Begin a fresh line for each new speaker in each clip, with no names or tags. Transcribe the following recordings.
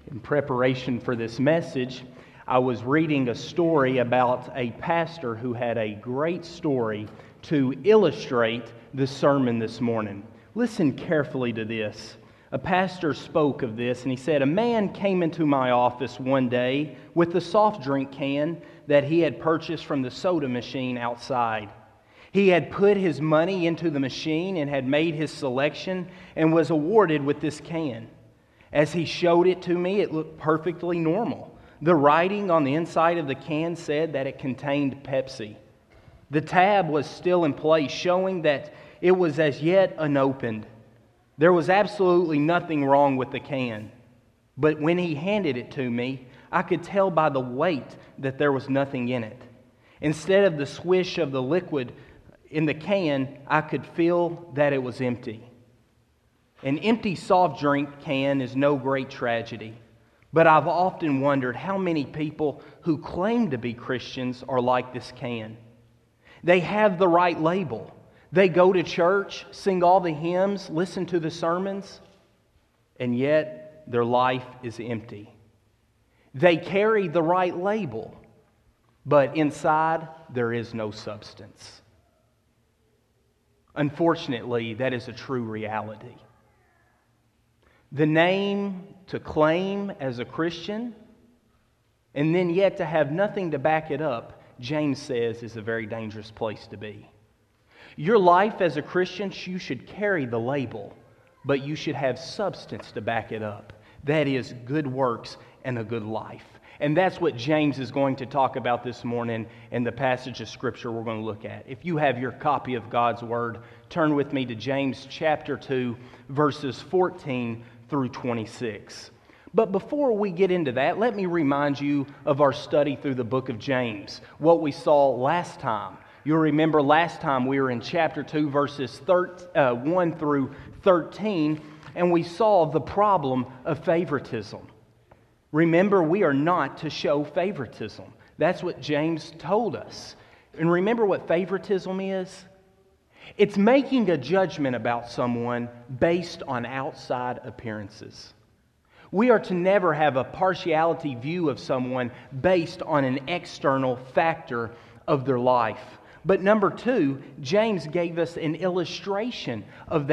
In preparation for this message, I was reading a story about a pastor who had a great story to illustrate the sermon this morning. Listen carefully to this. A pastor spoke of this and he said, "A man came into my office one day with a soft drink can that he had purchased from the soda machine outside. He had put his money into the machine and had made his selection and was awarded with this can. As he showed it to me, it looked perfectly normal. The writing on the inside of the can said that it contained Pepsi. The tab was still in place, showing that it was as yet unopened. There was absolutely nothing wrong with the can. But when he handed it to me, I could tell by the weight that there was nothing in it. Instead of the swish of the liquid in the can, I could feel that it was empty. An empty soft drink can is no great tragedy, but I've often wondered how many people who claim to be Christians are like this can. They have the right label. They go to church, sing all the hymns, listen to the sermons, and yet their life is empty. They carry the right label, but inside there is no substance. Unfortunately, that is a true reality. The name to claim as a Christian, and then yet to have nothing to back it up, James says is a very dangerous place to be. Your life as a Christian, you should carry the label, but you should have substance to back it up. That is good works and a good life. And that's what James is going to talk about this morning in the passage of Scripture we're going to look at. If you have your copy of God's Word, turn with me to James chapter 2, verses 14 through 26. But before we get into that, let me remind you of our study through the book of James, what we saw last time. You'll remember last time we were in chapter 2, verses 1 through 13, and we saw the problem of favoritism. Remember, we are not to show favoritism. That's what James told us. And remember what favoritism is? It's making a judgment about someone based on outside appearances. We are to never have a partiality view of someone based on an external factor of their life. But number two, James gave us an illustration of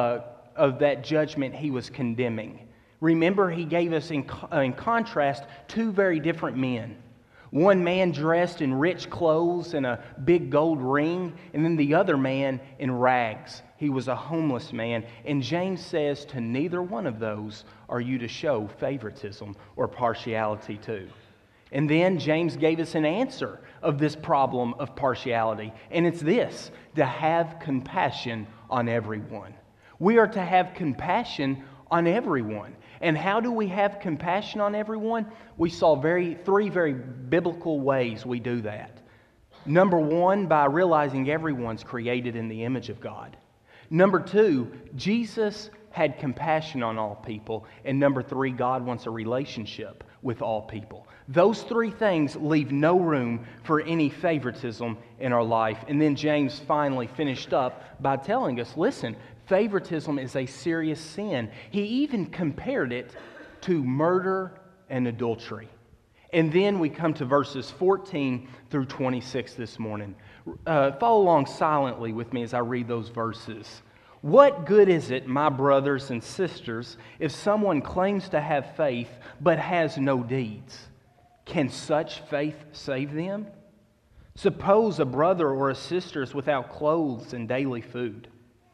that judgment he was condemning. Remember, he gave us in contrast two very different men. One man dressed in rich clothes and a big gold ring, and then the other man in rags. He was a homeless man. And James says to neither one of those are you to show favoritism or partiality to. And then James gave us an answer of this problem of partiality. And it's this: to have compassion on everyone. We are to have compassion on everyone. And how do we have compassion on everyone? We saw three very biblical ways we do that. Number one, by realizing everyone's created in the image of God. Number two, Jesus had compassion on all people. And number three, God wants a relationship with all people. Those three things leave no room for any favoritism in our life. And then James finally finished up by telling us, listen, favoritism is a serious sin. He even compared it to murder and adultery. And then we come to verses 14 through 26 this morning. Follow along silently with me as I read those verses. What good is it, my brothers and sisters, if someone claims to have faith but has no deeds? Can such faith save them? Suppose a brother or a sister is without clothes and daily food.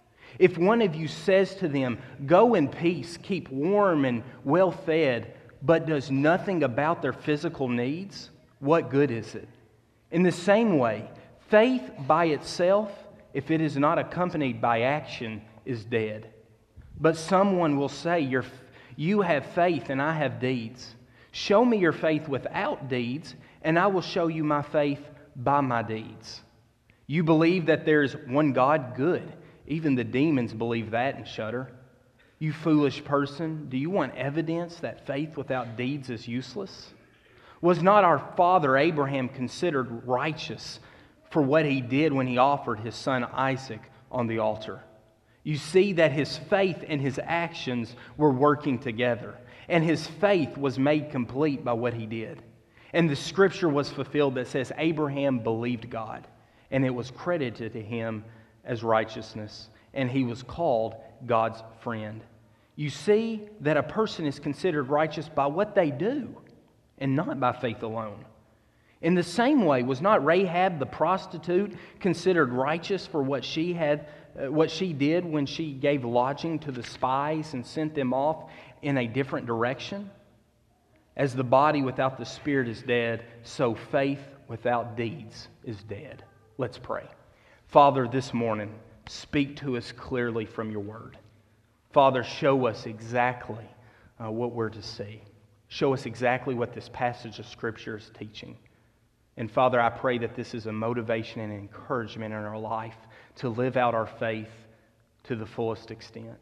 If one of you says to them, "Go in peace, keep warm and well fed," but does nothing about their physical needs, what good is it? In the same way, faith by itself, if it is not accompanied by action, is dead. But someone will say, "You have faith and I have deeds. Show me your faith without deeds, and I will show you my faith by my deeds." You believe that there is one God? Good. Even the demons believe that and shudder. You foolish person, do you want evidence that faith without deeds is useless? Was not our father Abraham considered righteous for what he did when he offered his son Isaac on the altar? You see that his faith and his actions were working together. And his faith was made complete by what he did. And the scripture was fulfilled that says Abraham believed God, and it was credited to him as righteousness, and he was called God's friend. You see that a person is considered righteous by what they do, and not by faith alone. In the same way, was not Rahab the prostitute considered righteous for what she did when she gave lodging to the spies and sent them off in a different direction? As the body without the spirit is dead, so faith without deeds is dead. Let's pray. Father, this morning, speak to us clearly from your word. Father, show us exactly what we're to see. Show us exactly what this passage of Scripture is teaching. And Father, I pray that this is a motivation and encouragement in our life to live out our faith to the fullest extent.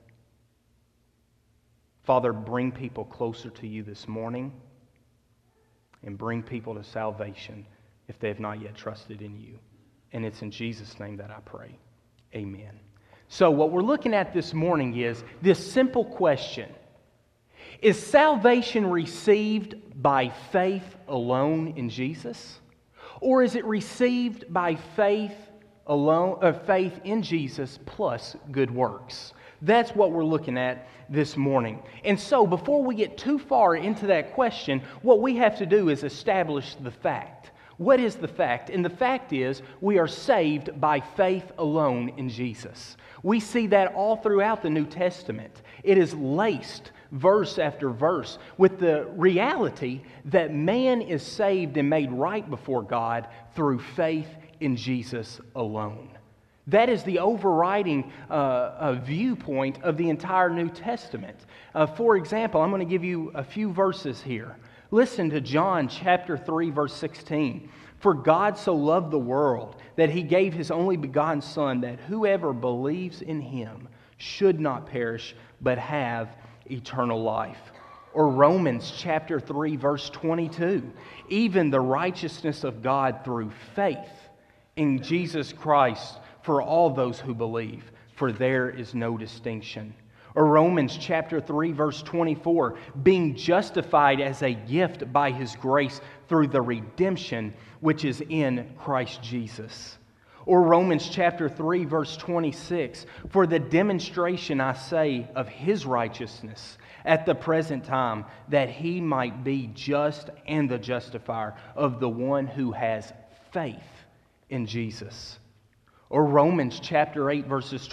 Father, bring people closer to you this morning and bring people to salvation if they have not yet trusted in you. And it's in Jesus' name that I pray. Amen. So what we're looking at this morning is this simple question. Is salvation received by faith alone in Jesus? Or is it received by faith alone, faith in Jesus plus good works? That's what we're looking at this morning. And so before we get too far into that question, what we have to do is establish the fact. What is the fact? And the fact is we are saved by faith alone in Jesus. We see that all throughout the New Testament. It is laced verse after verse with the reality that man is saved and made right before God through faith in Jesus alone. That is the overriding viewpoint of the entire New Testament. For example, I'm going to give you a few verses here. Listen to John chapter 3, verse 16. For God so loved the world that he gave his only begotten Son, that whoever believes in him should not perish, but have eternal life. Or Romans chapter 3, verse 22. Even the righteousness of God through faith in Jesus Christ for all those who believe, for there is no distinction. Or Romans chapter 3, verse 24, being justified as a gift by his grace through the redemption which is in Christ Jesus. Or Romans chapter 3, verse 26, for the demonstration, I say, of his righteousness at the present time, that he might be just and the justifier of the one who has faith in Jesus. Or Romans chapter 3, verses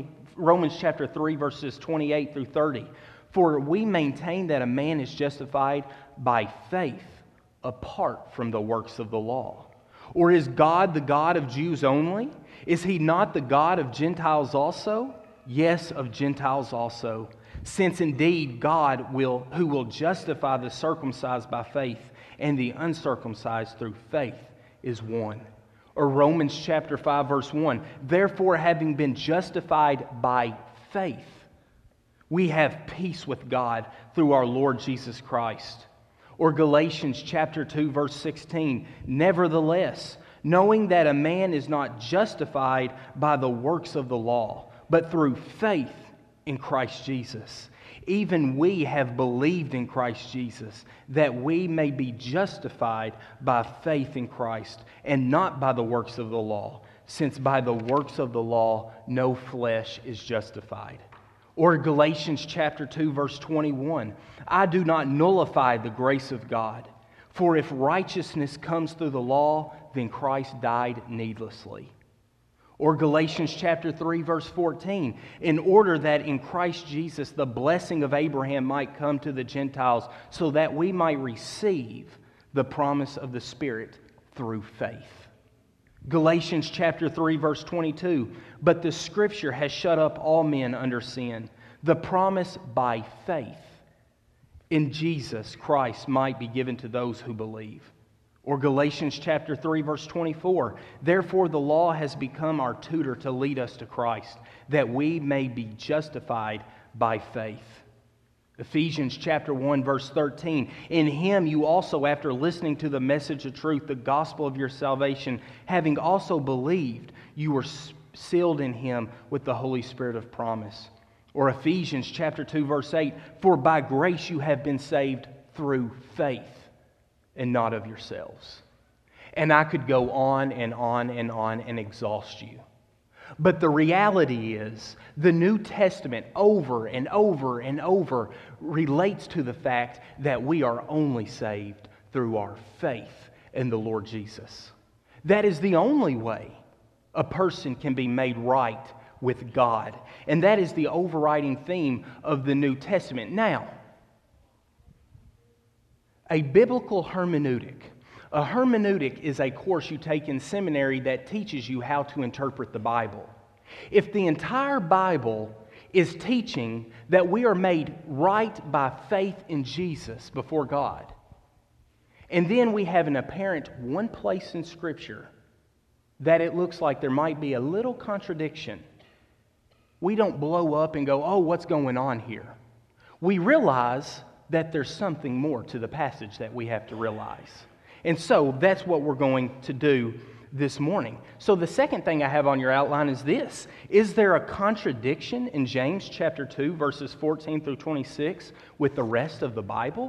28 through 30. For we maintain that a man is justified by faith apart from the works of the law. Or is God the God of Jews only? Is he not the God of Gentiles also? Yes, of Gentiles also. Since indeed God who will justify the circumcised by faith and the uncircumcised through faith is one. Or Romans chapter 5, verse 1. Therefore, having been justified by faith, we have peace with God through our Lord Jesus Christ. Or Galatians chapter 2, verse 16. Nevertheless, knowing that a man is not justified by the works of the law, but through faith in Christ Jesus. Even we have believed in Christ Jesus, that we may be justified by faith in Christ, and not by the works of the law, since by the works of the law no flesh is justified. Or Galatians chapter 2, verse 21. I do not nullify the grace of God, for if righteousness comes through the law, then Christ died needlessly. Or Galatians chapter 3, verse 14, in order that in Christ Jesus the blessing of Abraham might come to the Gentiles, so that we might receive the promise of the Spirit through faith. Galatians chapter 3, verse 22, but the Scripture has shut up all men under sin. The promise by faith in Jesus Christ might be given to those who believe. Or Galatians chapter 3, verse 24, therefore the law has become our tutor to lead us to Christ, that we may be justified by faith. Ephesians chapter 1, verse 13, in him you also, after listening to the message of truth, the gospel of your salvation, having also believed, you were sealed in him with the Holy Spirit of promise. Or Ephesians chapter 2, verse 8, for by grace you have been saved through faith and not of yourselves. And I could go on and on and on and exhaust you. But the reality is, the New Testament over and over and over relates to the fact that we are only saved through our faith in the Lord Jesus. That is the only way a person can be made right with God. And that is the overriding theme of the New Testament. Now, a biblical hermeneutic. A hermeneutic is a course you take in seminary that teaches you how to interpret the Bible. If the entire Bible is teaching that we are made right by faith in Jesus before God, and then we have an apparent one place in Scripture that it looks like there might be a little contradiction, we don't blow up and go, oh, what's going on here? We realize that there's something more to the passage that we have to realize. And so that's what we're going to do this morning. So the second thing I have on your outline is this. Is there a contradiction in James chapter 2, verses 14 through 26 with the rest of the Bible?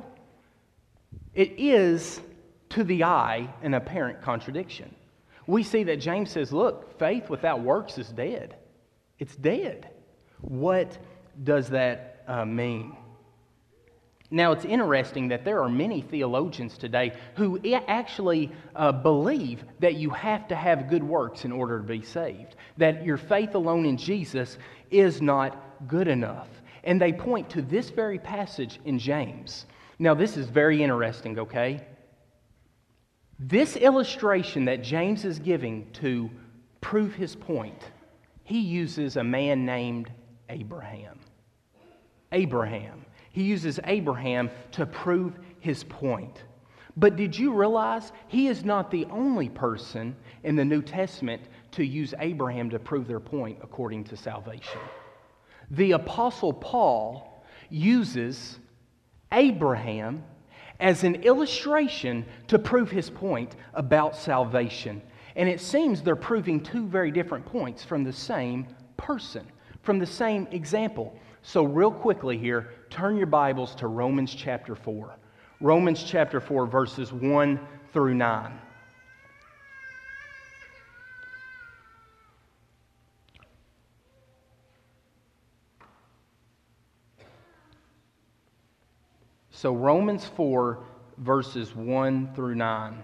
It is, to the eye, an apparent contradiction. We see that James says, look, faith without works is dead. It's dead. What does that mean? Now, it's interesting that there are many theologians today who actually believe that you have to have good works in order to be saved, that your faith alone in Jesus is not good enough. And they point to this very passage in James. Now, this is very interesting, okay? This illustration that James is giving to prove his point, he uses a man named Abraham. Abraham. He uses Abraham to prove his point. But did you realize he is not the only person in the New Testament to use Abraham to prove their point according to salvation? The Apostle Paul uses Abraham as an illustration to prove his point about salvation. And it seems they're proving two very different points from the same person, from the same example. So real quickly here, turn your Bibles to Romans chapter 4. Romans chapter 4, verses 1 through 9. So Romans 4, verses 1 through 9.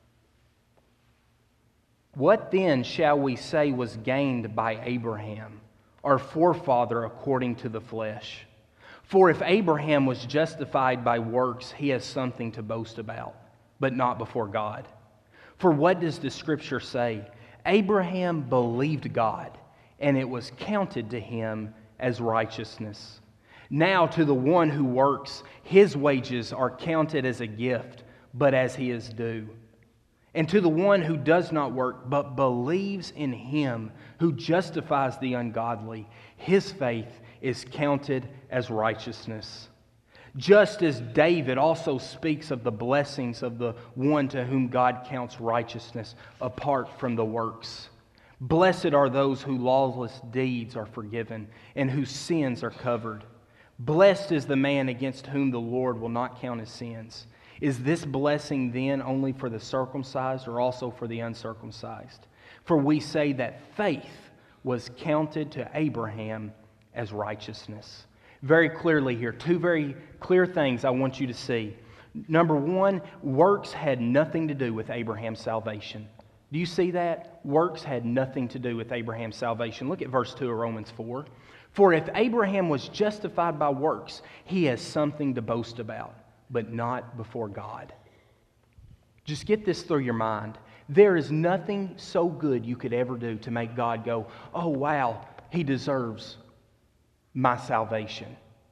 What then shall we say was gained by Abraham, our forefather according to the flesh? For if Abraham was justified by works, he has something to boast about, but not before God. For what does the Scripture say? Abraham believed God, and it was counted to him as righteousness. Now to the one who works, his wages are counted as a gift, but as he is due. And to the one who does not work, but believes in him who justifies the ungodly, his faith is counted as righteousness. Just as David also speaks of the blessings of the one to whom God counts righteousness apart from the works. Blessed are those whose lawless deeds are forgiven and whose sins are covered. Blessed is the man against whom the Lord will not count his sins. Is this blessing then only for the circumcised or also for the uncircumcised? For we say that faith was counted to Abraham as righteousness. Very clearly here, two very clear things I want you to see. Number one, works had nothing to do with Abraham's salvation. Do you see that? Works had nothing to do with Abraham's salvation. Look at verse 2 of Romans 4. For if Abraham was justified by works, he has something to boast about, but not before God. Just get this through your mind. There is nothing so good you could ever do to make God go, oh wow, he deserves my salvation.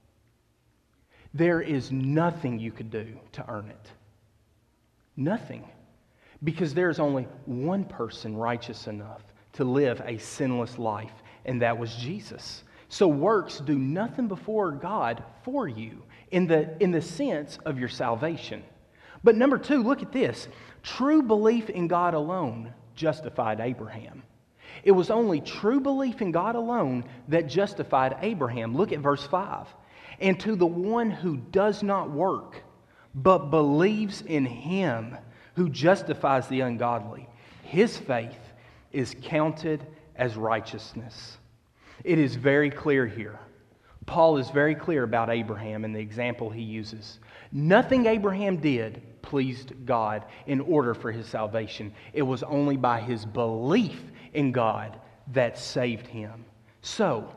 There is nothing you could do to earn it. Nothing. Because there's only one person righteous enough to live a sinless life, and that was Jesus. So works do nothing before God for you in the sense of your salvation. But number two, look at this. True belief in God alone justified Abraham. It was only true belief in God alone that justified Abraham. Look at verse 5. And to the one who does not work, but believes in Him who justifies the ungodly, his faith is counted as righteousness. It is very clear here. Paul is very clear about Abraham and the example he uses. Nothing Abraham did pleased God in order for his salvation. It was only by his belief in God that saved him. So,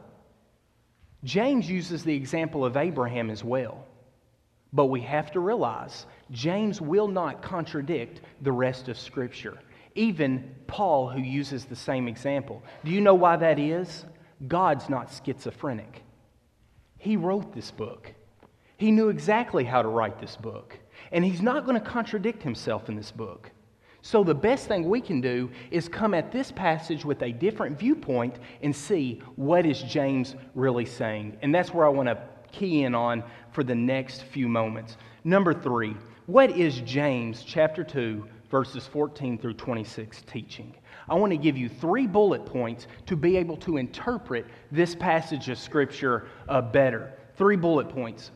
James uses the example of Abraham as well. But we have to realize James will not contradict the rest of Scripture. Even Paul, who uses the same example. Do you know why that is? God's not schizophrenic. He wrote this book. He knew exactly how to write this book. And He's not going to contradict Himself in this book. So the best thing we can do is come at this passage with a different viewpoint and see what is James really saying. And that's where I want to key in on for the next few moments. Number 3, what is James chapter 2, verses 14 through 26 teaching? I want to give you 3 bullet points to be able to interpret this passage of Scripture better. 3 bullet points.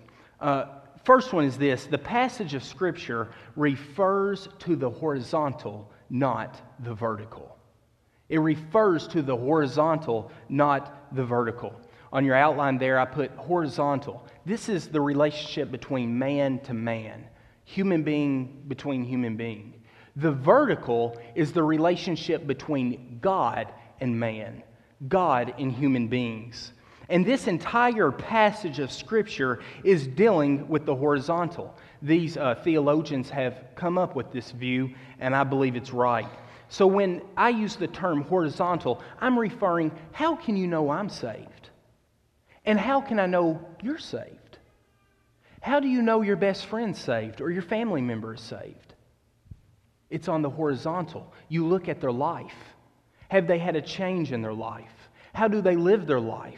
First one is this: the passage of Scripture refers to the horizontal, not the vertical. It refers to the horizontal, not the vertical. On your outline there, I put horizontal. This is the relationship between man to man, human being between human being. The vertical is the relationship between God and man, God and human beings. And this entire passage of Scripture is dealing with the horizontal. These theologians have come up with this view, and I believe it's right. So when I use the term horizontal, I'm referring, how can you know I'm saved? And how can I know you're saved? How do you know your best friend's saved or your family member is saved? It's on the horizontal. You look at their life. Have they had a change in their life? How do they live their life?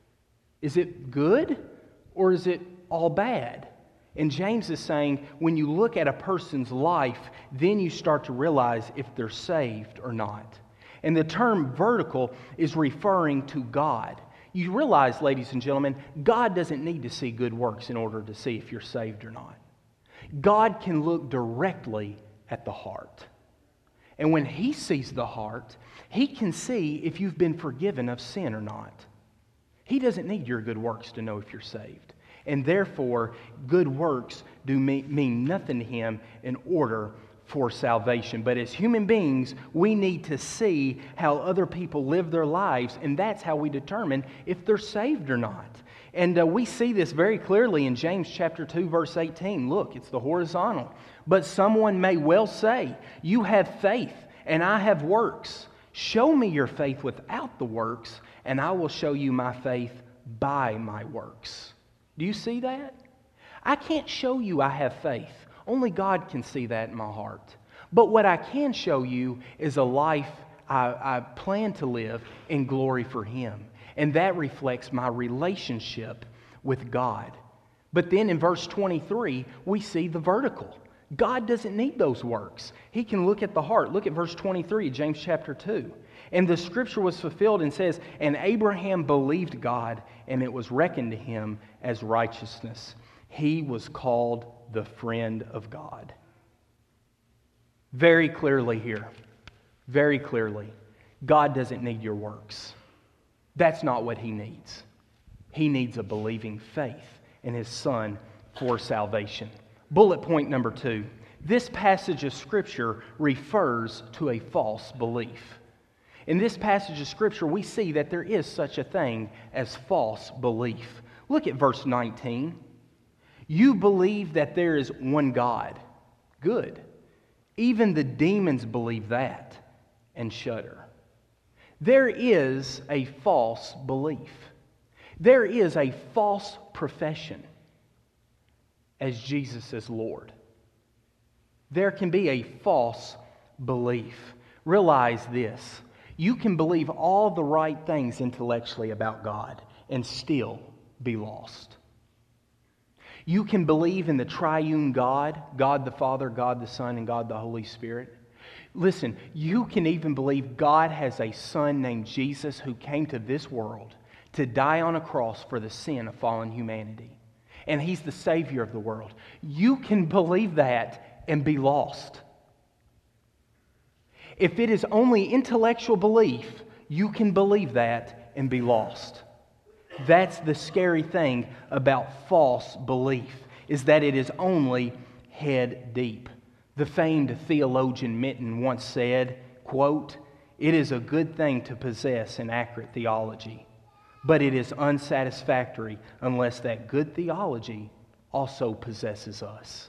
Is it good or is it all bad? And James is saying when you look at a person's life, then you start to realize if they're saved or not. And the term vertical is referring to God. You realize, ladies and gentlemen, God doesn't need to see good works in order to see if you're saved or not. God can look directly at the heart. And when He sees the heart, He can see if you've been forgiven of sin or not. He doesn't need your good works to know if you're saved. And therefore, good works do mean nothing to Him in order for salvation. But as human beings, we need to see how other people live their lives, and that's how we determine if they're saved or not. And we see this very clearly in James chapter 2, verse 18. Look, it's the horizontal. But someone may well say, you have faith, and I have works. Show me your faith without the works, and I will show you my faith by my works. Do you see that? I can't show you I have faith. Only God can see that in my heart. But what I can show you is a life I plan to live in glory for Him. And that reflects my relationship with God. But then in verse 23, we see the vertical. God doesn't need those works. He can look at the heart. Look at verse 23, James chapter 2. And the Scripture was fulfilled and says, and Abraham believed God, and it was reckoned to him as righteousness. He was called the friend of God. Very clearly here, very clearly, God doesn't need your works. That's not what He needs. He needs a believing faith in His Son for salvation. Bullet point number 2. This passage of Scripture refers to a false belief. In this passage of Scripture, we see that there is such a thing as false belief. Look at verse 19. You believe that there is one God. Good. Even the demons believe that and shudder. There is a false belief. There is a false profession as Jesus as Lord. There can be a false belief. Realize this. You can believe all the right things intellectually about God and still be lost. You can believe in the triune God, God the Father, God the Son, and God the Holy Spirit. Listen, you can even believe God has a Son named Jesus who came to this world to die on a cross for the sin of fallen humanity. And He's the Savior of the world. You can believe that and be lost. If it is only intellectual belief, you can believe that and be lost. That's the scary thing about false belief, is that it is only head deep. The famed theologian Minton once said, quote, "It is a good thing to possess an accurate theology, but it is unsatisfactory unless that good theology also possesses us."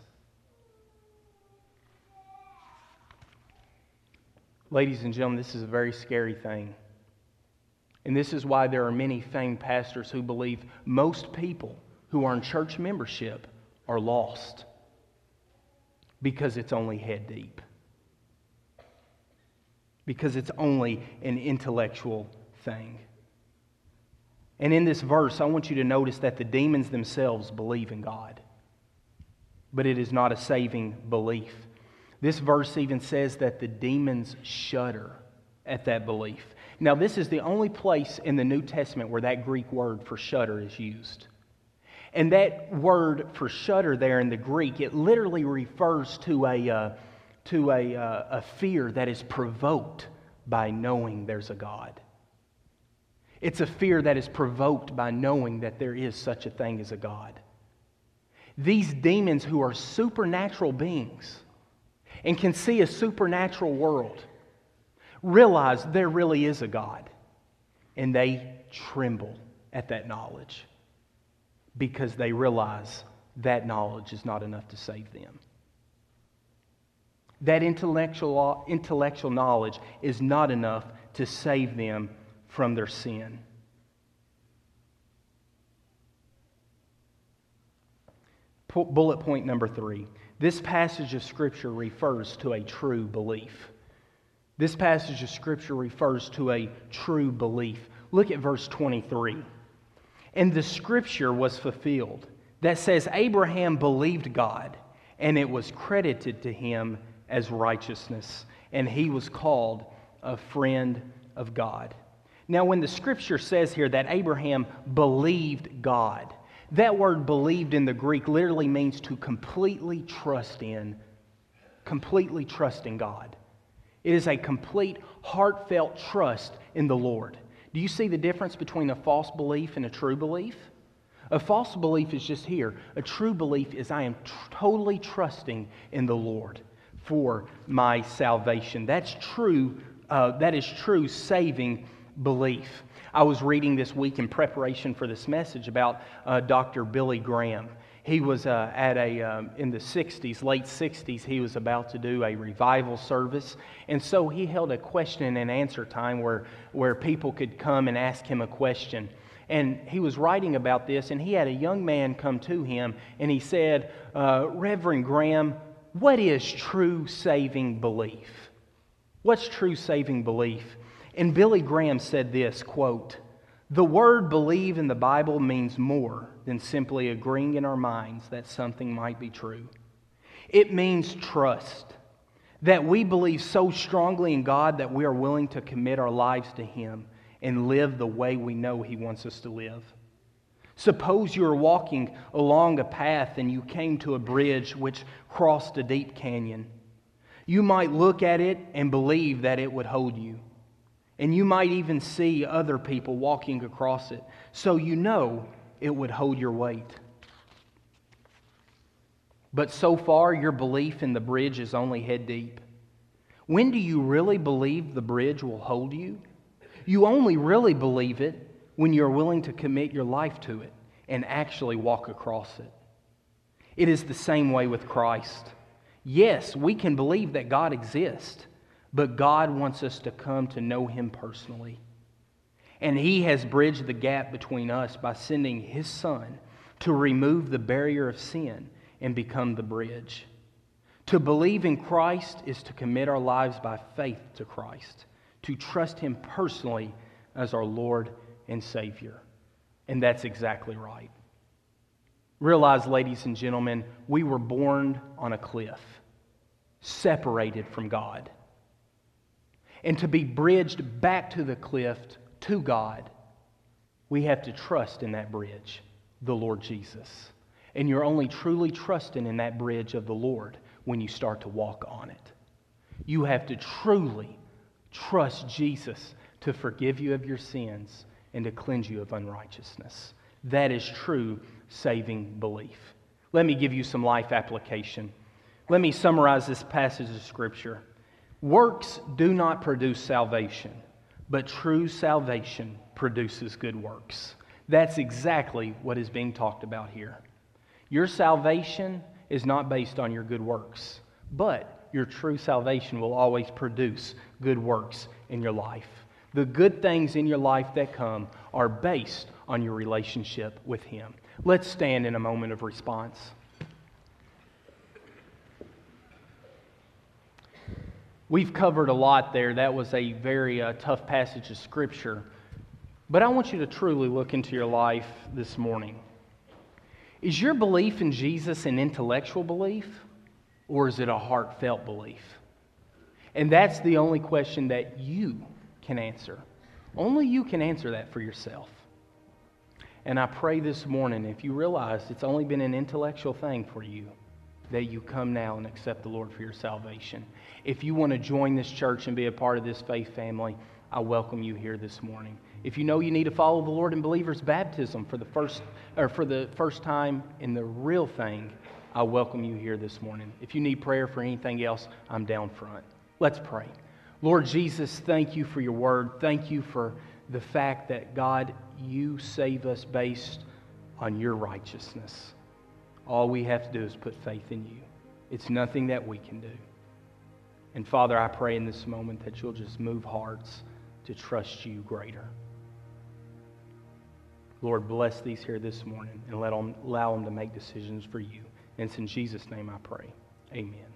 Ladies and gentlemen, this is a very scary thing. And this is why there are many famed pastors who believe most people who are in church membership are lost, because it's only head deep. Because it's only an intellectual thing. And in this verse, I want you to notice that the demons themselves believe in God. But it is not a saving belief. This verse even says that the demons shudder at that belief. Now, this is the only place in the New Testament where that Greek word for shudder is used. And that word for shudder there in the Greek, it literally refers to a fear that is provoked by knowing there's a God. It's a fear that is provoked by knowing that there is such a thing as a God. These demons, who are supernatural beings and can see a supernatural world, realize there really is a God, and they tremble at that knowledge, because they realize that knowledge is not enough to save them. That intellectual knowledge is not enough to save them from their sin. Bullet point number 3. This passage of Scripture refers to a true belief. This passage of Scripture refers to a true belief. Look at verse 23. "And the Scripture was fulfilled that says, Abraham believed God, and it was credited to him as righteousness, and he was called a friend of God." Now, when the Scripture says here that Abraham believed God, that word "believed" in the Greek literally means to completely trust in God. It is a complete, heartfelt trust in the Lord. Do you see the difference between a false belief and a true belief? A false belief is just here. A true belief is I am totally trusting in the Lord for my salvation. That's true. That is true saving belief. I was reading this week in preparation for this message about Dr. Billy Graham. He was in the 60s, late 60s, he was about to do a revival service. And so he held a question and answer time where people could come and ask him a question. And he was writing about this, and he had a young man come to him, and he said, "Reverend Graham, what is true saving belief? What's true saving belief?" And Billy Graham said this, quote, "The word believe in the Bible means more than simply agreeing in our minds that something might be true. It means trust, that we believe so strongly in God that we are willing to commit our lives to Him and live the way we know He wants us to live. Suppose you are walking along a path and you came to a bridge which crossed a deep canyon. You might look at it and believe that it would hold you. And you might even see other people walking across it, so you know it would hold your weight. But so far, your belief in the bridge is only head deep. When do you really believe the bridge will hold you? You only really believe it when you're willing to commit your life to it and actually walk across it. It is the same way with Christ. Yes, we can believe that God exists, but God wants us to come to know Him personally. And He has bridged the gap between us by sending His Son to remove the barrier of sin and become the bridge. To believe in Christ is to commit our lives by faith to Christ, to trust Him personally as our Lord and Savior. And that's exactly right. Realize, ladies and gentlemen, we were born on a cliff, separated from God. And to be bridged back to the cliff, to God, we have to trust in that bridge, the Lord Jesus. And you're only truly trusting in that bridge of the Lord when you start to walk on it. You have to truly trust Jesus to forgive you of your sins and to cleanse you of unrighteousness. That is true saving belief. Let me give you some life application. Let me summarize this passage of Scripture. Works do not produce salvation, but true salvation produces good works. That's exactly what is being talked about here. Your salvation is not based on your good works, but your true salvation will always produce good works in your life. The good things in your life that come are based on your relationship with Him. Let's stand in a moment of response. We've covered a lot there. That was a very tough passage of Scripture. But I want you to truly look into your life this morning. Is your belief in Jesus an intellectual belief, or is it a heartfelt belief? And that's the only question that you can answer. Only you can answer that for yourself. And I pray this morning, if you realize it's only been an intellectual thing for you, that you come now and accept the Lord for your salvation. If you want to join this church and be a part of this faith family, I welcome you here this morning. If you know you need to follow the Lord in believer's baptism for the first time in the real thing, I welcome you here this morning. If you need prayer for anything else, I'm down front. Let's pray. Lord Jesus, thank you for your word. Thank you for the fact that, God, you save us based on your righteousness. All we have to do is put faith in you. It's nothing that we can do. And Father, I pray in this moment that you'll just move hearts to trust you greater. Lord, bless these here this morning and allow them to make decisions for you. And it's in Jesus' name I pray. Amen.